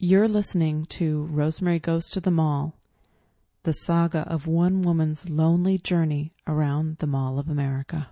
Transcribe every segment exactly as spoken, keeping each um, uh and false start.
You're listening to Rosemary Goes to the Mall, the saga of one woman's lonely journey around the Mall of America.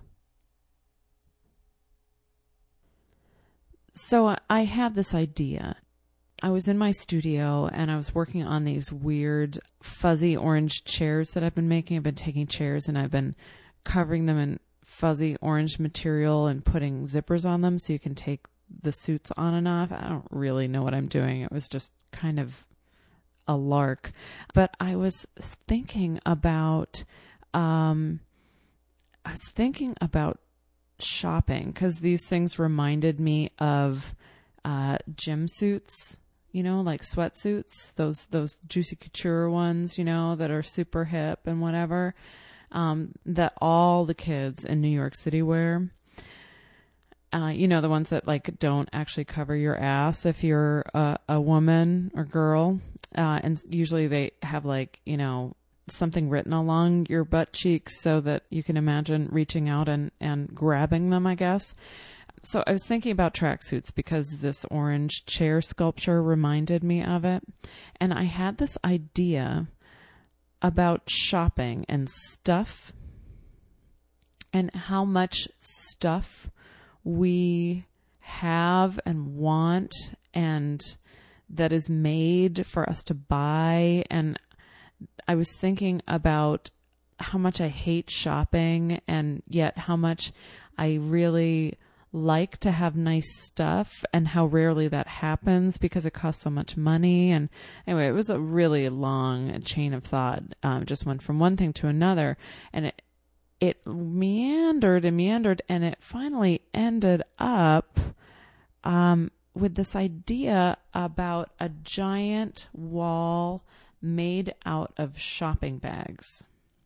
So I had this idea. I was in my studio and I was working on these weird fuzzy orange chairs that I've been making. I've been taking chairs and I've been covering them in fuzzy orange material and putting zippers on them so you can take the suits on and off. I don't really know what I'm doing. It was just kind of a lark. But I was thinking about, um, I was thinking about shopping because these things reminded me of uh, gym suits, you know, like sweatsuits, those those Juicy Couture ones, you know, that are super hip and whatever, um, that all the kids in New York City wear. Uh, you know, the ones that like don't actually cover your ass if you're a, a woman or girl. Uh, and usually they have like, you know, something written along your butt cheeks so that you can imagine reaching out and, and grabbing them, I guess. So I was thinking about tracksuits because this orange chair sculpture reminded me of it. And I had this idea about shopping and stuff and how much stuff we have and want and that is made for us to buy. And I was thinking about how much I hate shopping and yet how much I really like to have nice stuff and how rarely that happens because it costs so much money. And anyway, it was a really long chain of thought. Um, just went from one thing to another and it It meandered and meandered, and it finally ended up um, with this idea about a giant wall made out of shopping bags.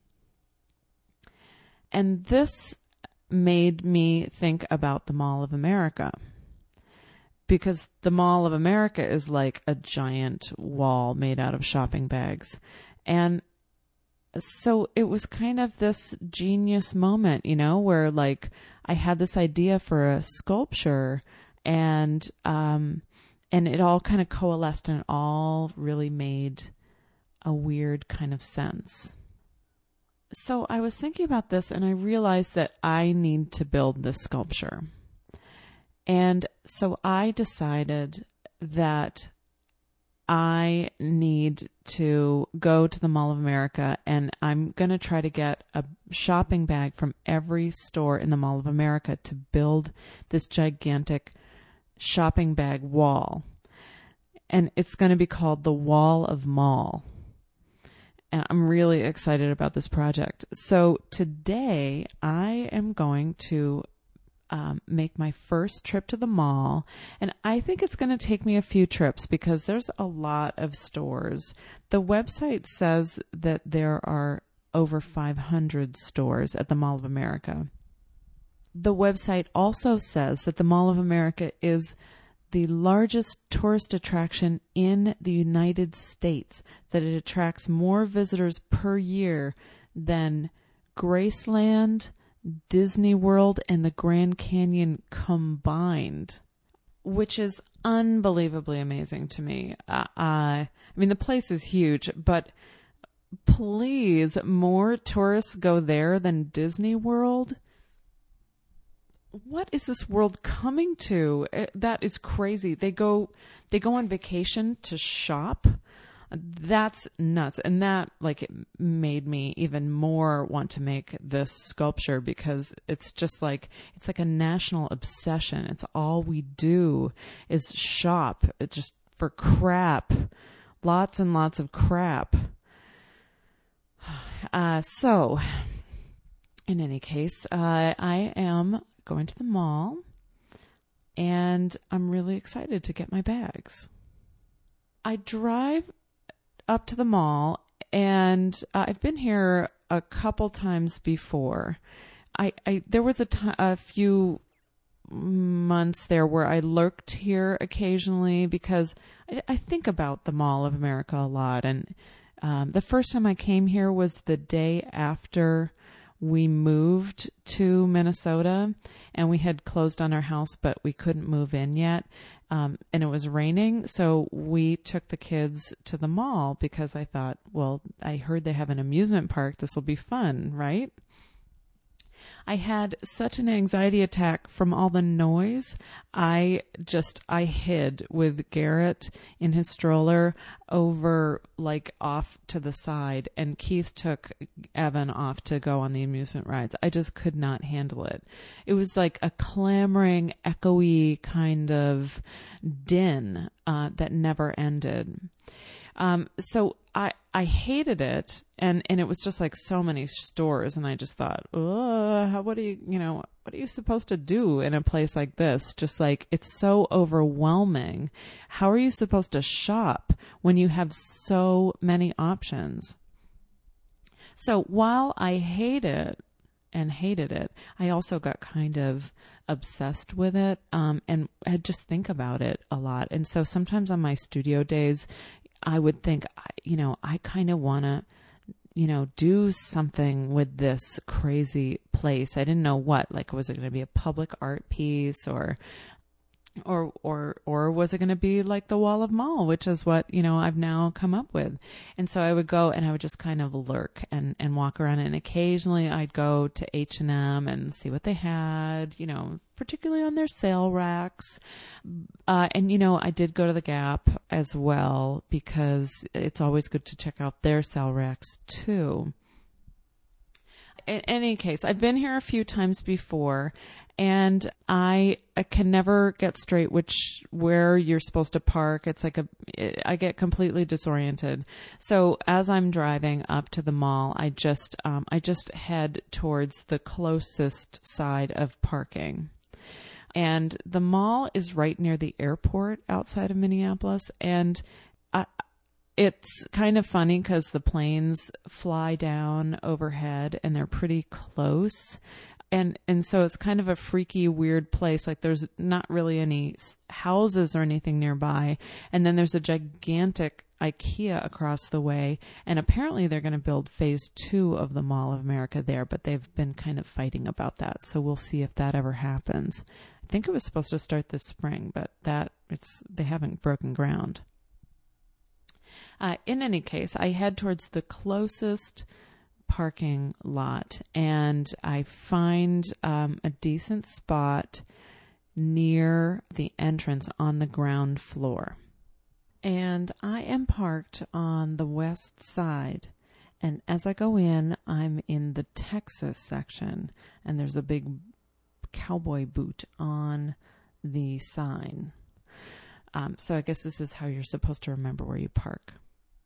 And this made me think about the Mall of America, because the Mall of America is like a giant wall made out of shopping bags. And so it was kind of this genius moment, you know, where like I had this idea for a sculpture and, um, and it all kind of coalesced and it all really made a weird kind of sense. So I was thinking about this and I realized that I need to build this sculpture. And so I decided that I need to go to the Mall of America and I'm going to try to get a shopping bag from every store in the Mall of America to build this gigantic shopping bag wall. And it's going to be called the Wall of Mall. And I'm really excited about this project. So today I am going to Um, make my first trip to the mall. And I think it's going to take me a few trips because there's a lot of stores. The website says that there are over five hundred stores at the Mall of America. The website also says that the Mall of America is the largest tourist attraction in the United States, that it attracts more visitors per year than Graceland, Disney World, and the Grand Canyon combined, which is unbelievably amazing to me. Uh, I mean, the place is huge, but please, more tourists go there than Disney World. What is this world coming to? It, that is crazy. They go, they go on vacation to shop. That's nuts. And that like it made me even more want to make this sculpture because it's just like, it's like a national obsession. It's all we do is shop just for crap, lots and lots of crap. Uh, so in any case, uh, I am going to the mall and I'm really excited to get my bags. I drive up to the mall and uh, I've been here a couple times before. I, I there was a, t- a few months there where I lurked here occasionally because I, I think about the Mall of America a lot. And um, the first time I came here was the day after we moved to Minnesota and we had closed on our house, but we couldn't move in yet. Um, and it was raining. So we took the kids to the mall because I thought, well, I heard they have an amusement park. This will be fun, right? I had such an anxiety attack from all the noise. I just, I hid with Garrett in his stroller over, like, off to the side, and Keith took Evan off to go on the amusement rides. I just could not handle it. It was like a clamoring, echoey kind of din uh, that never ended. Um, so I, I hated it, and, and it was just like so many stores, and I just thought, oh, how, what do you, you know, what are you supposed to do in a place like this? Just like, it's so overwhelming. How are you supposed to shop when you have so many options? So while I hate it and hated it, I also got kind of obsessed with it, um, and I just think about it a lot. And so sometimes on my studio days, I would think, you know, I kind of want to, you know, do something with this crazy place. I didn't know what, like, was it going to be a public art piece or, or, or, or was it going to be like the Wall of Mall, which is what, you know, I've now come up with. And so I would go and I would just kind of lurk and, and walk around, and occasionally I'd go to H and M and see what they had, you know, particularly on their sale racks. Uh, and, you know, I did go to the Gap as well because it's always good to check out their sale racks too. In any case, I've been here a few times before, and I, I can never get straight which, where you're supposed to park. It's like a, I get completely disoriented. So as I'm driving up to the mall, I just, um, I just head towards the closest side of parking. And the mall is right near the airport outside of Minneapolis. And I, it's kind of funny because the planes fly down overhead and they're pretty close. And and so it's kind of a freaky, weird place. Like, there's not really any houses or anything nearby. And then there's a gigantic IKEA across the way. And apparently they're going to build phase two of the Mall of America there. But they've been kind of fighting about that. So we'll see if that ever happens. I think it was supposed to start this spring, but that it's they haven't broken ground. Uh, in any case, I head towards the closest parking lot, and I find um, a decent spot near the entrance on the ground floor. And I am parked on the west side. And as I go in, I'm in the Texas section, and there's a big cowboy boot on the sign. Um, so I guess this is how you're supposed to remember where you park.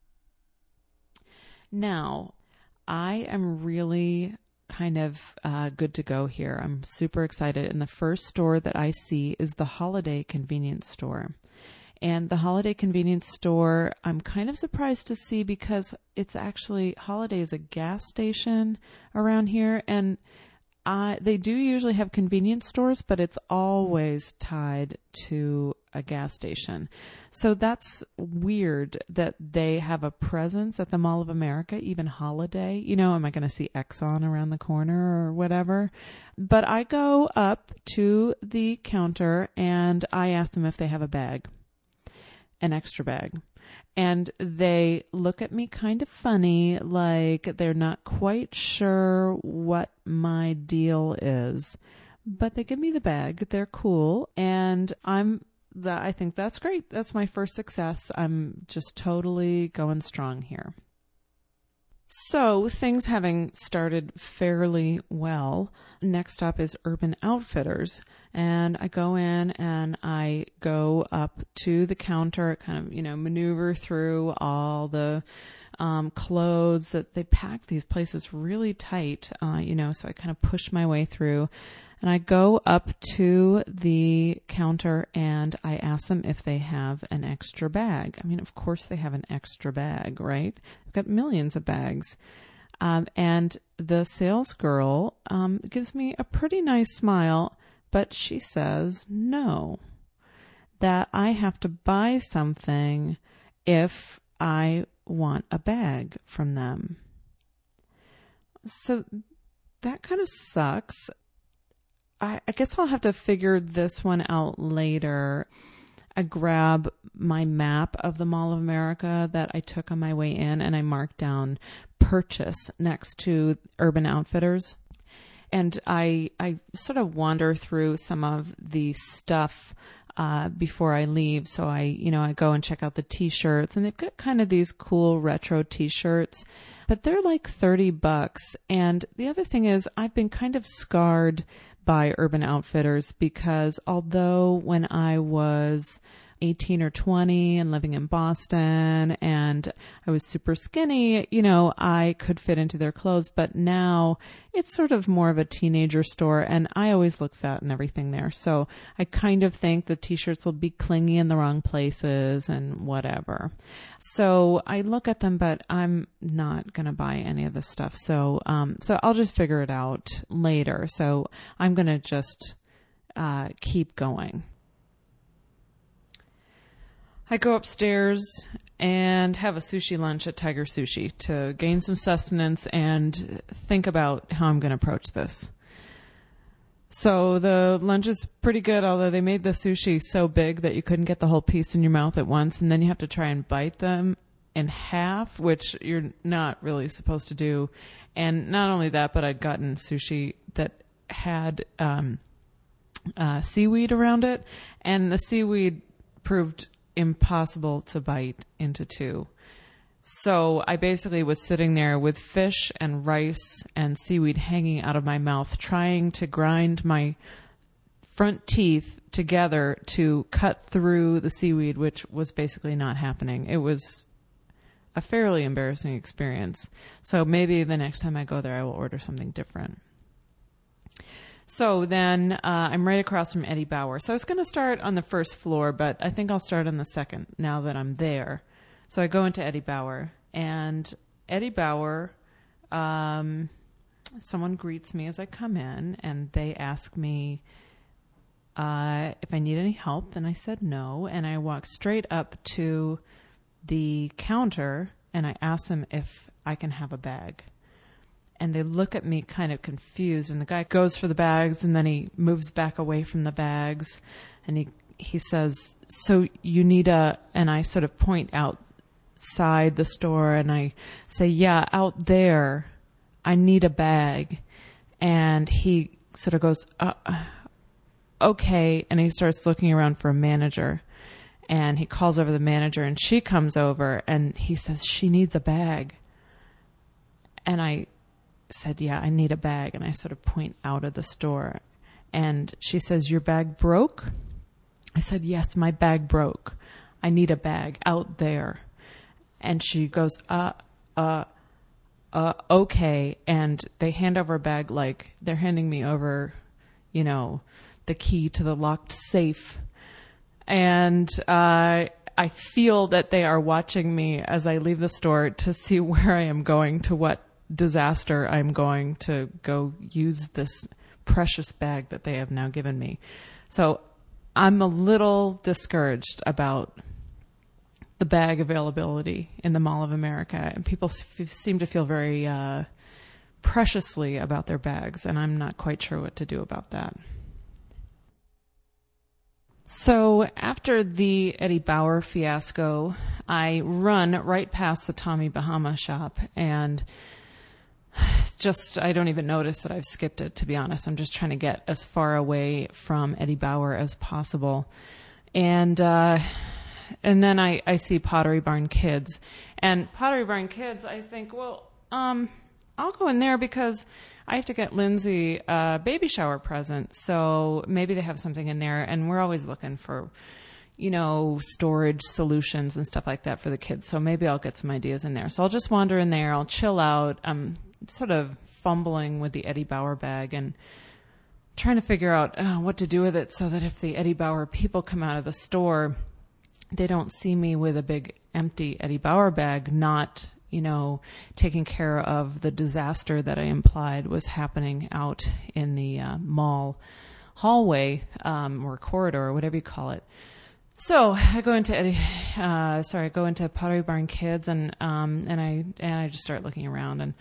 Now, I am really kind of uh, good to go here. I'm super excited. And the first store that I see is the Holiday Convenience Store. And the Holiday Convenience Store, I'm kind of surprised to see because it's actually, Holiday is a gas station around here. And uh, they do usually have convenience stores, but it's always tied to a gas station. So that's weird that they have a presence at the Mall of America, even Holiday. You know, am I going to see Exxon around the corner or whatever? But I go up to the counter and I ask them if they have a bag, an extra bag. And they look at me kind of funny, like they're not quite sure what my deal is. But they give me the bag. They're cool. And I'm that I think that's great. That's my first success. I'm just totally going strong here. So things having started fairly well, next up is Urban Outfitters. And I go in and I go up to the counter, kind of, you know, maneuver through all the um, clothes that they pack these places really tight, uh, you know, so I kind of push my way through. And I go up to the counter and I ask them if they have an extra bag. I mean, of course they have an extra bag, right? They've got millions of bags. Um, and the sales girl um, gives me a pretty nice smile, but she says no, that I have to buy something if I want a bag from them. So that kind of sucks. I, I guess I'll have to figure this one out later. I grab my map of the Mall of America that I took on my way in, and I marked down purchase next to Urban Outfitters. And I I sort of wander through some of the stuff uh, before I leave. So I, you know, I go and check out the t-shirts, and they've got kind of these cool retro t-shirts, but they're like thirty bucks. And the other thing is I've been kind of scarred by Urban Outfitters because although when I was eighteen or twenty and living in Boston and I was super skinny, you know, I could fit into their clothes. But now it's sort of more of a teenager store, and I always look fat and everything there. So I kind of think the t-shirts will be clingy in the wrong places and whatever. So I look at them, but I'm not going to buy any of this stuff. So, um, so I'll just figure it out later. So I'm going to just, uh, keep going. I go upstairs and have a sushi lunch at Tiger Sushi to gain some sustenance and think about how I'm going to approach this. So the lunch is pretty good, although they made the sushi so big that you couldn't get the whole piece in your mouth at once, and then you have to try and bite them in half, which you're not really supposed to do. And not only that, but I'd gotten sushi that had um, uh, seaweed around it, and the seaweed proved impossible to bite into two. So I basically was sitting there with fish and rice and seaweed hanging out of my mouth, trying to grind my front teeth together to cut through the seaweed, which was basically not happening. It was a fairly embarrassing experience. So maybe the next time I go there, I will order something different. So then uh, I'm right across from Eddie Bauer. So I was going to start on the first floor, but I think I'll start on the second now that I'm there. So I go into Eddie Bauer, and Eddie Bauer, um, someone greets me as I come in, and they ask me uh, if I need any help, and I said no. And I walk straight up to the counter, and I ask them if I can have a bag. And they look at me kind of confused, and the guy goes for the bags, and then he moves back away from the bags, and he he says, so you need a, and I sort of point outside the store, and I say, yeah, out there, I need a bag. And he sort of goes, uh, okay, and he starts looking around for a manager, and he calls over the manager, and she comes over, and he says, she needs a bag. And I said, yeah, I need a bag. And I sort of point out of the store, and she says, your bag broke? I said, yes, my bag broke. I need a bag out there. And she goes, uh, uh, uh, okay. And they hand over a bag like they're handing me over, you know, the key to the locked safe. And, uh, I feel that they are watching me as I leave the store to see where I am going, to what disaster I'm going to go use this precious bag that they have now given me. So I'm a little discouraged about the bag availability in the Mall of America, and people f- seem to feel very uh, preciously about their bags, and I'm not quite sure what to do about that. So after the Eddie Bauer fiasco, I run right past the Tommy Bahama shop, and just, I don't even notice that I've skipped it, to be honest. I'm just trying to get as far away from Eddie Bauer as possible. And, uh, and then I, I see Pottery Barn Kids. And Pottery Barn Kids, I think, well, um, I'll go in there because I have to get Lindsay a baby shower present. So maybe they have something in there. And we're always looking for, you know, storage solutions and stuff like that for the kids. So maybe I'll get some ideas in there. So I'll just wander in there. I'll chill out. I'm sort of fumbling with the Eddie Bauer bag and trying to figure out uh, what to do with it so that if the Eddie Bauer people come out of the store, they don't see me with a big empty Eddie Bauer bag, not, you know, taking care of the disaster that I implied was happening out in the uh, mall hallway um, or corridor or whatever you call it. So I go into Eddie, uh, sorry, I go into Pottery Barn Kids, and um, and I and I just start looking around, and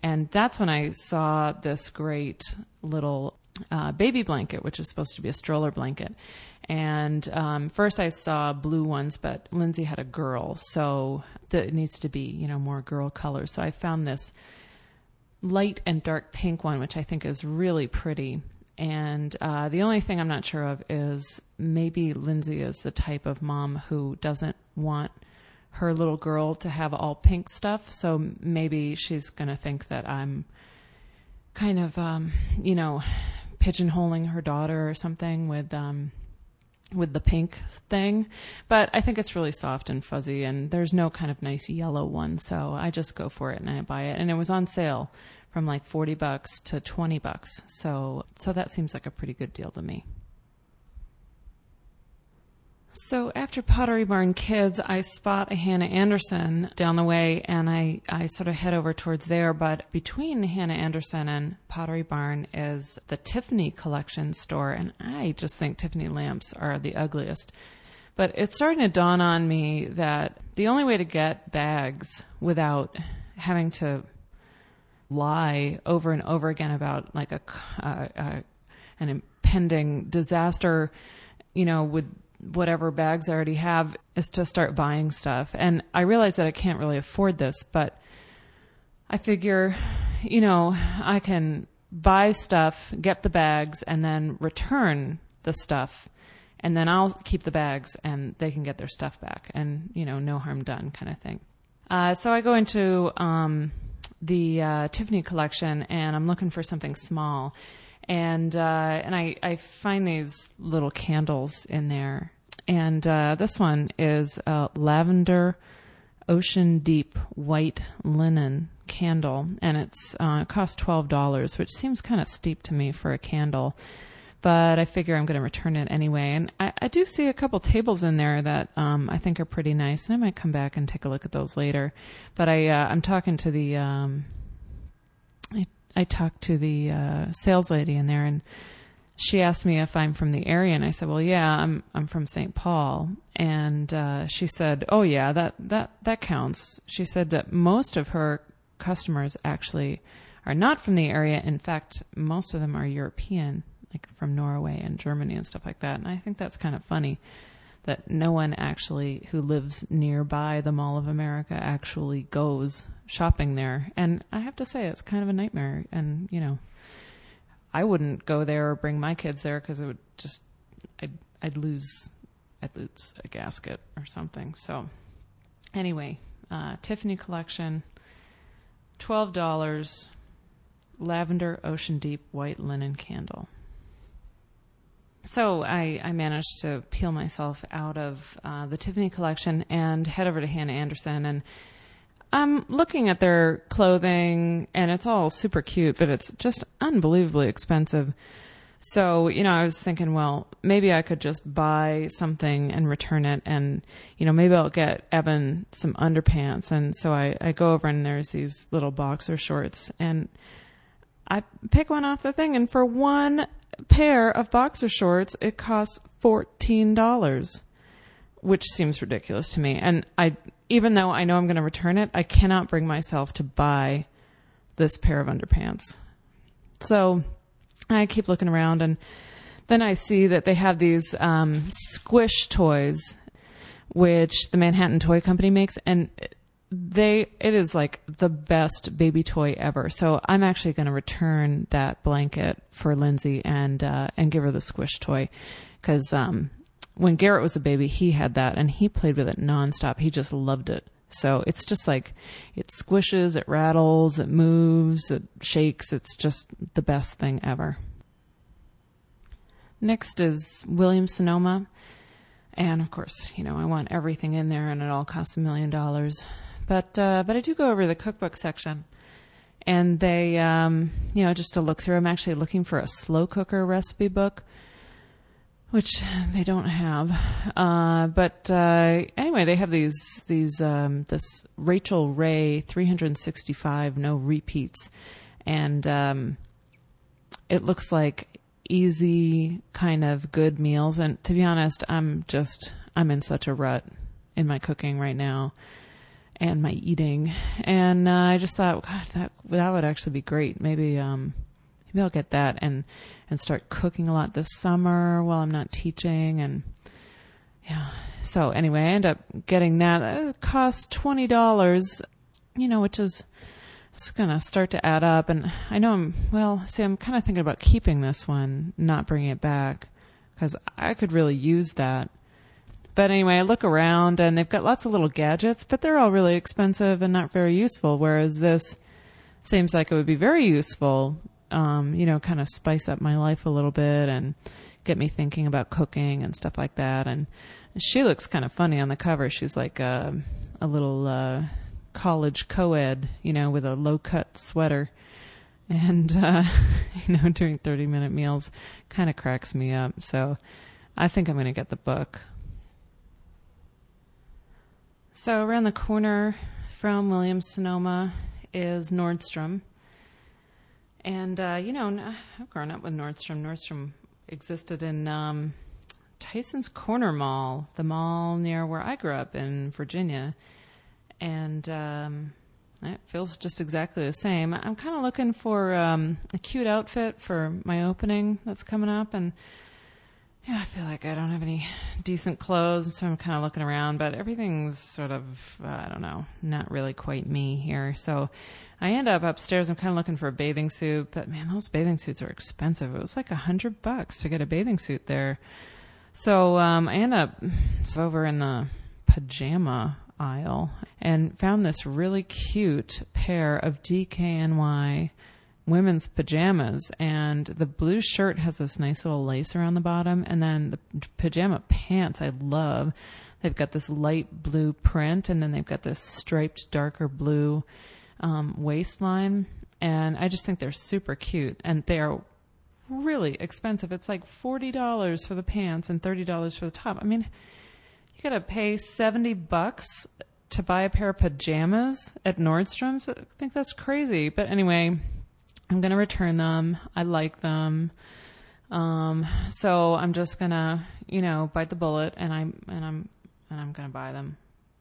And that's when I saw this great little uh, baby blanket, which is supposed to be a stroller blanket. And um, first I saw blue ones, but Lindsay had a girl, so the, it needs to be, you know, more girl color. So I found this light and dark pink one, which I think is really pretty. And uh, the only thing I'm not sure of is maybe Lindsay is the type of mom who doesn't want her little girl to have all pink stuff. So maybe she's going to think that I'm kind of, um, you know, pigeonholing her daughter or something with, um, with the pink thing. But I think it's really soft and fuzzy, and there's no kind of nice yellow one. So I just go for it and I buy it. And it was on sale from like forty bucks to twenty bucks. So, so that seems like a pretty good deal to me. So after Pottery Barn Kids, I spot a Hannah Anderson down the way, and I, I sort of head over towards there. But between Hannah Anderson and Pottery Barn is the Tiffany Collection store, and I just think Tiffany lamps are the ugliest. But it's starting to dawn on me that the only way to get bags without having to lie over and over again about like a, uh, uh, an impending disaster, you know, with whatever bags I already have, is to start buying stuff. And I realize that I can't really afford this, but I figure, you know, I can buy stuff, get the bags, and then return the stuff. And then I'll keep the bags and they can get their stuff back, and, you know, no harm done kind of thing. Uh, so I go into um, the uh, Tiffany Collection, and I'm looking for something small. And uh, and I, I find these little candles in there. And uh, this one is a lavender ocean deep white linen candle. And it's uh, it costs twelve dollars, which seems kind of steep to me for a candle. But I figure I'm going to return it anyway. And I, I do see a couple tables in there that um, I think are pretty nice. And I might come back and take a look at those later. But I, uh, I'm talking to the... Um, I, I talked to the uh, sales lady in there, and she asked me if I'm from the area, and I said, "Well, yeah, I'm I'm from Saint Paul." And uh, she said, "Oh, yeah, that that that counts." She said that most of her customers actually are not from the area. In fact, most of them are European, like from Norway and Germany and stuff like that. And I think that's kind of funny that no one actually who lives nearby the Mall of America actually goes shopping there. And I have to say, it's kind of a nightmare. And, you know, I wouldn't go there or bring my kids there because it would just, I'd, I'd lose, I'd lose a gasket or something. So anyway, uh, Tiffany Collection, twelve dollars, lavender ocean deep white linen candle. So I, I managed to peel myself out of uh, the Tiffany Collection and head over to Hannah Anderson. And I'm looking at their clothing, and it's all super cute, but it's just unbelievably expensive. So, you know, I was thinking, well, maybe I could just buy something and return it, and, you know, maybe I'll get Evan some underpants. And so I, I go over, and there's these little boxer shorts, and I pick one off the thing, and for one pair of boxer shorts, it costs fourteen dollars, which seems ridiculous to me. And I, even though I know I'm going to return it, I cannot bring myself to buy this pair of underpants. So I keep looking around, and then I see that they have these um, squish toys, which the Manhattan Toy Company makes, and they it is like the best baby toy ever. So I'm actually going to return that blanket for Lindsay and uh, and give her the squish toy, because um, when Garrett was a baby, he had that and he played with it nonstop. He just loved it. So it's just like, it squishes, it rattles, it moves, it shakes. It's just the best thing ever. Next is Williams-Sonoma. And of course, you know, I want everything in there, and it all costs a million dollars. But, uh, but I do go over to the cookbook section, and they, um, you know, just to look through, I'm actually looking for a slow cooker recipe book, which they don't have. Uh, but, uh, anyway, they have these, these, um, this Rachel Ray three hundred sixty-five no repeats. And, um, it looks like easy kind of good meals. And to be honest, I'm just, I'm in such a rut in my cooking right now. and my eating. And uh, I just thought, God, that that would actually be great. Maybe um, maybe I'll get that and and start cooking a lot this summer while I'm not teaching. And yeah, so anyway, I end up getting that. It cost twenty dollars, you know, which is it's gonna start to add up. And I know I'm well. See, I'm kind of thinking about keeping this one, not bringing it back, because I could really use that. But anyway, I look around and they've got lots of little gadgets, but they're all really expensive and not very useful. Whereas this seems like it would be very useful, um, you know, kind of spice up my life a little bit and get me thinking about cooking and stuff like that. And she looks kind of funny on the cover. She's like a, a little uh, college co-ed, you know, with a low-cut sweater. And, uh, you know, doing thirty-minute meals kind of cracks me up. So I think I'm going to get the book. So around the corner from Williams-Sonoma is Nordstrom. And, uh, you know, I've grown up with Nordstrom. Nordstrom existed in um, Tyson's Corner Mall, the mall near where I grew up in Virginia. And um, it feels just exactly the same. I'm kind of looking for um, a cute outfit for my opening that's coming up. And yeah, I feel like I don't have any decent clothes, so I'm kind of looking around, but everything's sort of, uh, I don't know, not really quite me here. So I end up upstairs. I'm kind of looking for a bathing suit, but man, those bathing suits are expensive. It was like a hundred bucks to get a bathing suit there. So um, I end up over in the pajama aisle and found this really cute pair of D K N Y women's pajamas, and the blue shirt has this nice little lace around the bottom, and then the pajama pants I love. They've got this light blue print, and then they've got this striped darker blue um, waistline, and I just think they're super cute, and they are really expensive. It's like forty dollars for the pants and thirty dollars for the top. I mean, you gotta pay seventy bucks to buy a pair of pajamas at Nordstrom's. I think that's crazy, but anyway, I'm going to return them. I like them. Um, so I'm just going to, you know, bite the bullet and I'm, and I'm, and I'm going to buy them.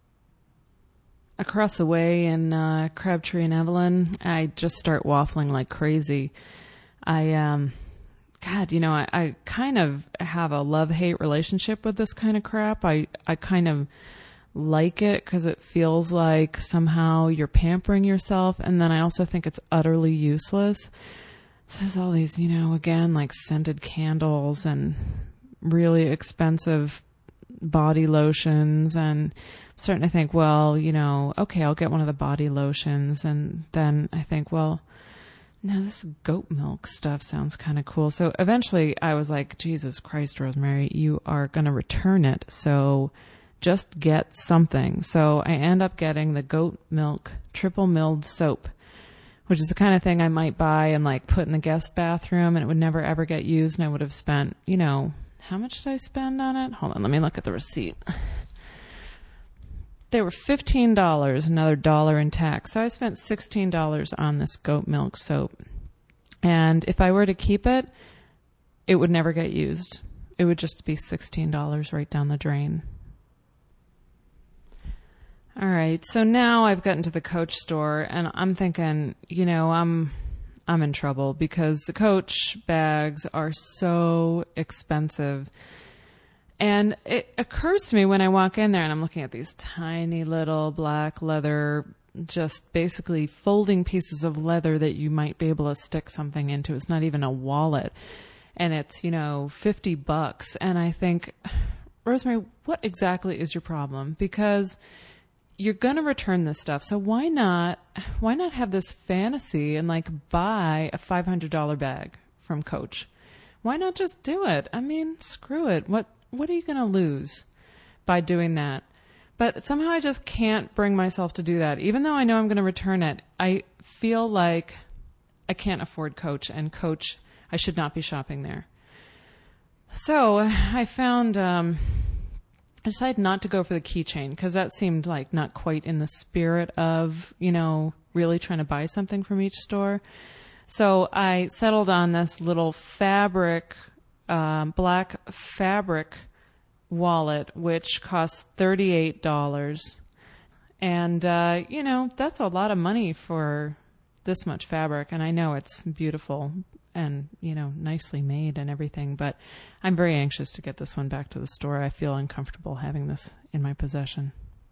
Across the way in, uh, Crabtree and Evelyn, I just start waffling like crazy. I, um, God, you know, I, I kind of have a love-hate relationship with this kind of crap. I, I kind of like it because it feels like somehow you're pampering yourself, and then I also think it's utterly useless. So there's all these, you know, again, like scented candles and really expensive body lotions, and I'm starting to think, well, you know, okay, I'll get one of the body lotions, and then I think, well, no, this goat milk stuff sounds kind of cool. So eventually I was like, Jesus Christ, Rosemary, you are going to return it, so just get something. So I end up getting the goat milk triple milled soap, which is the kind of thing I might buy and like put in the guest bathroom, and it would never ever get used. And I would have spent, you know, how much did I spend on it? Hold on, let me look at the receipt. They were fifteen dollars, another dollar in tax. So I spent sixteen dollars on this goat milk soap. And if I were to keep it, it would never get used. It would just be sixteen dollars right down the drain. All right, so now I've gotten to the Coach store, and I'm thinking, you know, I'm I'm in trouble because the Coach bags are so expensive. And it occurs to me when I walk in there and I'm looking at these tiny little black leather, just basically folding pieces of leather that you might be able to stick something into. It's not even a wallet. And it's, you know, fifty bucks. And I think, Rosemary, what exactly is your problem? Because you're going to return this stuff. So why not, why not have this fantasy and like buy a five hundred dollars bag from Coach? Why not just do it? I mean, screw it. What, what are you going to lose by doing that? But somehow I just can't bring myself to do that. Even though I know I'm going to return it, I feel like I can't afford Coach, and Coach, I should not be shopping there. So I found, um, I decided not to go for the keychain because that seemed like not quite in the spirit of, you know, really trying to buy something from each store. So I settled on this little fabric, um, black fabric wallet, which costs thirty-eight dollars. And, uh, you know, that's a lot of money for this much fabric. And I know it's beautiful and, you know, nicely made and everything, but I'm very anxious to get this one back to the store. I feel uncomfortable having this in my possession.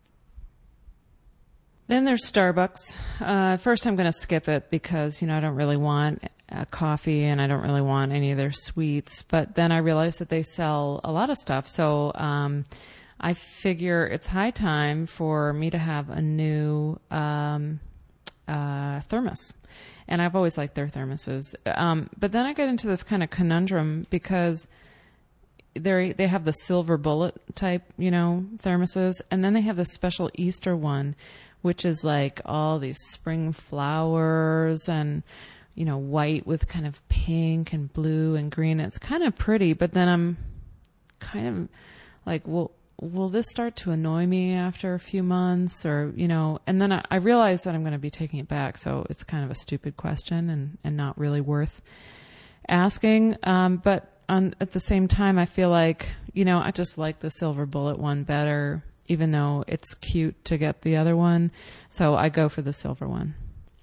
Then there's Starbucks. Uh, first I'm going to skip it because, you know, I don't really want uh, coffee and I don't really want any of their sweets. But then I realized that they sell a lot of stuff. So um, I figure it's high time for me to have a new um, uh, thermos. And I've always liked their thermoses. Um, but then I get into this kind of conundrum because they they have the silver bullet type, you know, thermoses. And then they have this special Easter one, which is like all these spring flowers and, you know, white with kind of pink and blue and green. It's kind of pretty, but then I'm kind of like, well, will this start to annoy me after a few months or, you know, and then I, I realize that I'm going to be taking it back. So it's kind of a stupid question and, and not really worth asking. Um, but on, at the same time, I feel like, you know, I just like the silver bullet one better, even though it's cute to get the other one. So I go for the silver one.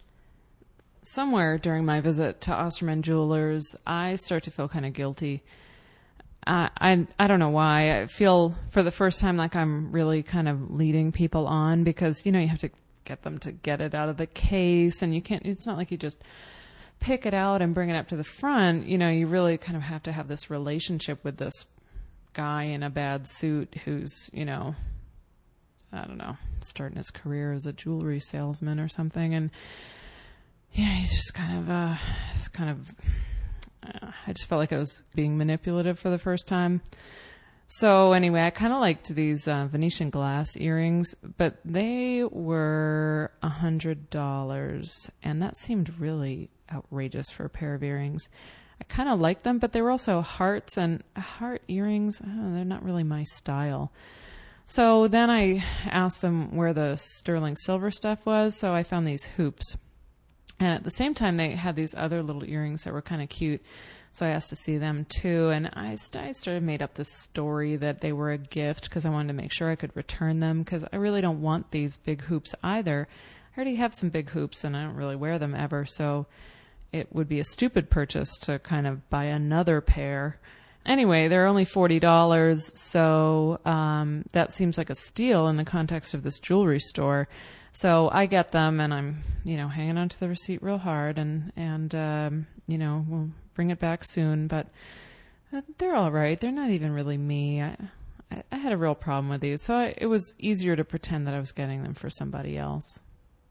Somewhere during my visit to Osterman Jewelers, I start to feel kind of guilty. Uh, I I don't know why. I feel for the first time like I'm really kind of leading people on because, you know, you have to get them to get it out of the case and you can't, it's not like you just pick it out and bring it up to the front. You know, you really kind of have to have this relationship with this guy in a bad suit who's, you know, I don't know, starting his career as a jewelry salesman or something. And yeah, he's just kind of, uh, it's kind of, uh, I just felt like I was being manipulative for the first time. So anyway, I kind of liked these uh, Venetian glass earrings, but they were a hundred dollars, and that seemed really outrageous for a pair of earrings. I kind of liked them, but they were also hearts, and heart earrings, oh, they're not really my style. So then I asked them where the sterling silver stuff was, so I found these hoops. And at the same time, they had these other little earrings that were kind of cute. So I asked to see them too. And I, st- I started made up this story that they were a gift because I wanted to make sure I could return them because I really don't want these big hoops either. I already have some big hoops and I don't really wear them ever. So it would be a stupid purchase to kind of buy another pair. Anyway, they're only forty dollars. So um, that seems like a steal in the context of this jewelry store. So I get them and I'm, you know, hanging onto the receipt real hard and, and, um, you know, we'll bring it back soon, but they're all right. They're not even really me. I, I, I had a real problem with these. So I, it was easier to pretend that I was getting them for somebody else.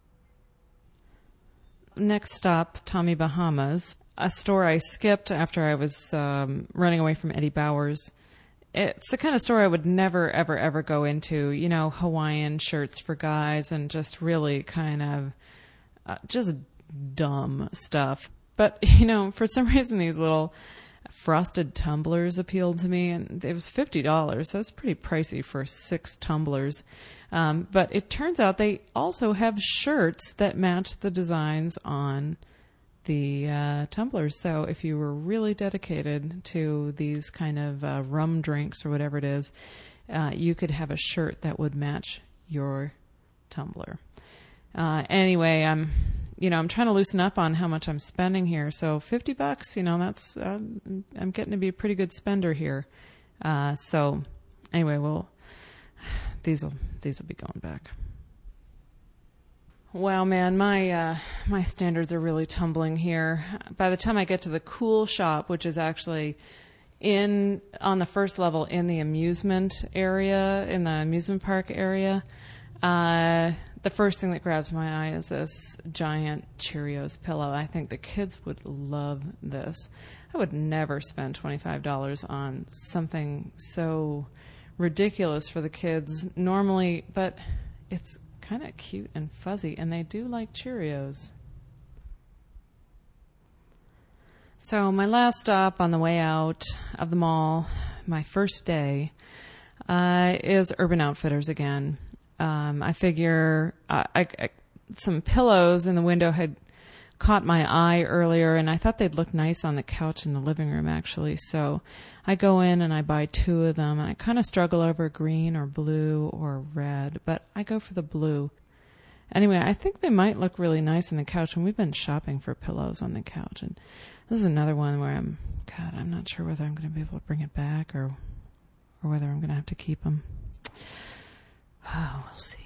Next stop, Tommy Bahama's, a store I skipped after I was, um, running away from Eddie Bauer's. It's the kind of store I would never, ever, ever go into, you know, Hawaiian shirts for guys and just really kind of uh, just dumb stuff. But, you know, for some reason, these little frosted tumblers appealed to me, and it was fifty dollars. So that's pretty pricey for six tumblers. Um, but it turns out they also have shirts that match the designs on the uh, tumblers. So if you were really dedicated to these kind of uh, rum drinks or whatever it is, uh, you could have a shirt that would match your tumbler. Uh, anyway, I'm, you know, I'm trying to loosen up on how much I'm spending here. So fifty bucks, you know, that's, uh, I'm getting to be a pretty good spender here. Uh, so anyway, well, these will, these will be going back. Wow, man, my uh, my standards are really tumbling here. By the time I get to the cool shop, which is actually in on the first level in the amusement area, in the amusement park area, uh, the first thing that grabs my eye is this giant Cheerios pillow. I think the kids would love this. I would never spend twenty-five dollars on something so ridiculous for the kids normally, but it's kind of cute and fuzzy, and they do like Cheerios. So my last stop on the way out of the mall, my first day, uh, is Urban Outfitters again. Um, I figure uh, I, I, some pillows in the window had caught my eye earlier, and I thought they'd look nice on the couch in the living room, actually. So I go in and I buy two of them, and I kind of struggle over green or blue or red, but I go for the blue. Anyway, I think they might look really nice on the couch, and we've been shopping for pillows on the couch. And this is another one where I'm, God, I'm not sure whether I'm going to be able to bring it back or, or whether I'm going to have to keep them. Oh, we'll see.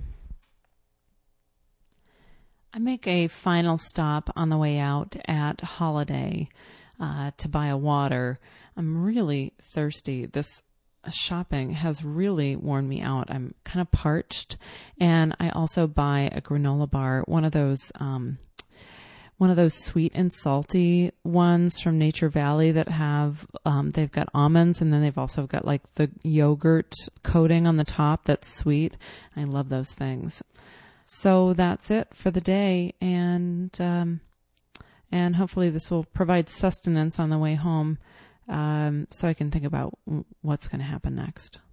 I make a final stop on the way out at Holiday uh, to buy a water. I'm really thirsty. This shopping has really worn me out. I'm kind of parched, and I also buy a granola bar, one of those, um, one of those sweet and salty ones from Nature Valley that have, um, they've got almonds, and then they've also got like the yogurt coating on the top that's sweet. I love those things. So that's it for the day, and um, and hopefully this will provide sustenance on the way home, um, so I can think about what's going to happen next.